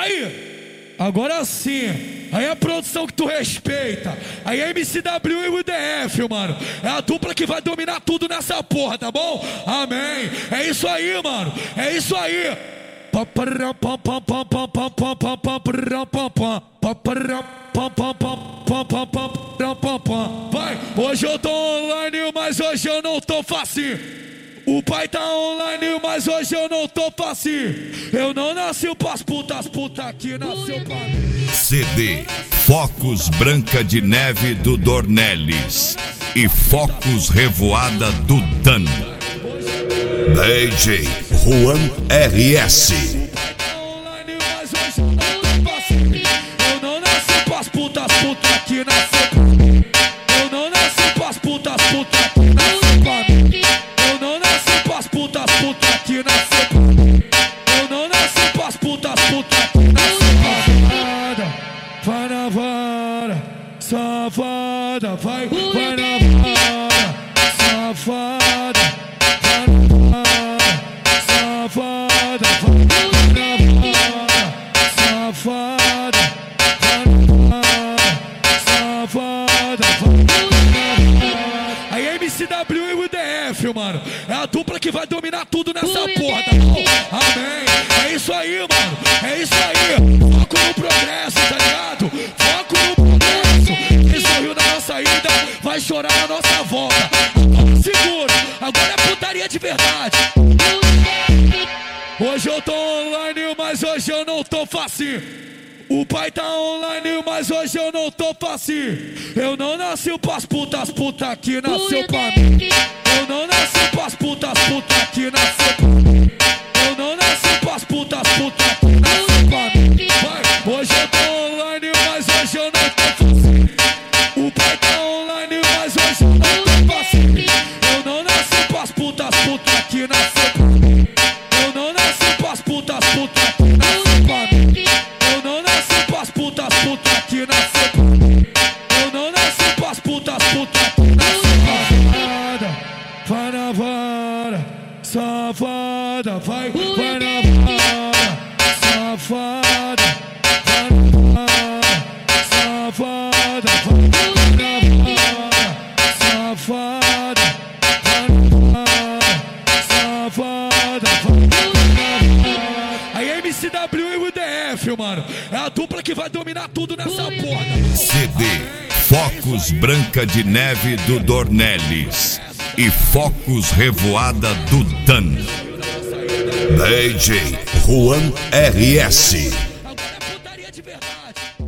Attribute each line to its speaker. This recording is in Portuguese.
Speaker 1: Aí, agora sim. Aí a produção que tu respeita. Aí a MCW e o DF, mano. É a dupla que vai dominar tudo nessa porra, tá bom? Amém. É isso aí, mano. É isso aí. Vai, hoje eu tô online, mas hoje eu não tô facinho. O pai tá online, mas hoje eu não tô facinho. Eu não nasci pras putas, puta que nasceu pra mim.
Speaker 2: CD Focos Branca de Neve do Dornelles e Focos Revoada do Dan. DJ Juan RS.
Speaker 1: Eu não nasci pras putas, puta que nasceu pra mim. Eu não nasci pras putas, puta que nasceu pra mim. Eu não nasci pras putas, puta que nasceu pra mim. Eu não nasci pras putas, puta que nasceu pra mim. Vai na vara, safada, vai na vara, safada, vai na vara, safada, vai na vara, safada, vai na vara, safada, vai na vara. Aí MCW e o DF, mano, é a dupla que vai dominar tudo nessa porra, tá bom? Amém. É isso aí, mano, é isso aí. Foco no progresso, tá ligado? Foco no progresso. Quem sorriu na nossa ida vai chorar na nossa volta. Agora segura, agora é putaria de verdade. Hoje eu tô online, mas hoje eu não tô facinho. O pai tá online, mas hoje eu não tô facinho. Eu não nasci pras putas, puta que nasceu pra mim. Eu não nasci pras putas, puta que nasceu pra mim. Eu não nasci pras putas, puta que nasceu pra mim. Vai, hoje eu tô online, mas hoje eu não tô facinho. O pai tá online, mas hoje eu não tô facinho. Eu não nasci pras putas, puta que nasceu pra mim. Eu não nasci pras putas, puta que nasceu pra mim. Eu não nasci pras putas, puta que nasceu pra mim. Eu não nasci pras putas, puta que nasceu pra mim. Vai na vara, safada, vai na vara, safada, vai na vara, safada, vai na vara, safada, vai na vara, safada, vai na vara. Aí MCW e o DF, mano, é a dupla que vai dominar tudo nessa porra.
Speaker 2: CD Focos Branca de Neve do Dornelles e Focos Revoada do Dan. DJ Juan RS.
Speaker 1: Agora é putaria de verdade.